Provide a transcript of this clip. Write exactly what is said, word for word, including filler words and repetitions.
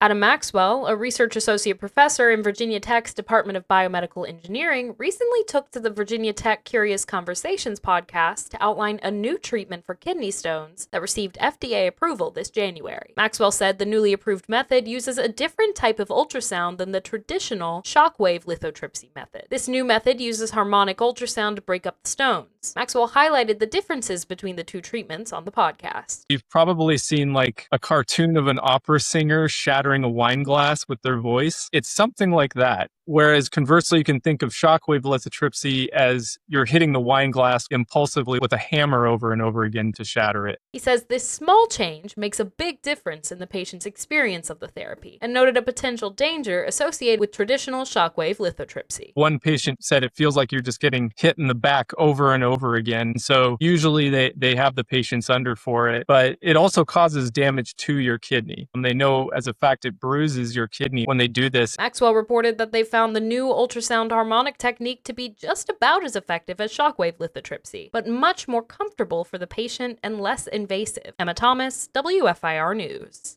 Adam Maxwell, a research associate professor in Virginia Tech's Department of Biomedical Engineering, recently took to the Virginia Tech Curious Conversations podcast to outline a new treatment for kidney stones that received F D A approval this January. Maxwell said the newly approved method uses a different type of ultrasound than the traditional shockwave lithotripsy method. This new method uses harmonic ultrasound to break up the stones. Maxwell highlighted the differences between the two treatments on the podcast. You've probably seen like a cartoon of an opera singer shattering a wine glass with their voice. It's something like that. Whereas conversely, you can think of shockwave lithotripsy as you're hitting the wine glass impulsively with a hammer over and over again to shatter it. He says this small change makes a big difference in the patient's experience of the therapy, and noted a potential danger associated with traditional shockwave lithotripsy. One patient said it feels like you're just getting hit in the back over and over again. So usually they, they have the patients under for it, but it also causes damage to your kidney. And they know as a fact it bruises your kidney when they do this. Maxwell reported that they found the new ultrasound harmonic technique to be just about as effective as shockwave lithotripsy, but much more comfortable for the patient and less invasive. Emma Thomas, W F I R News.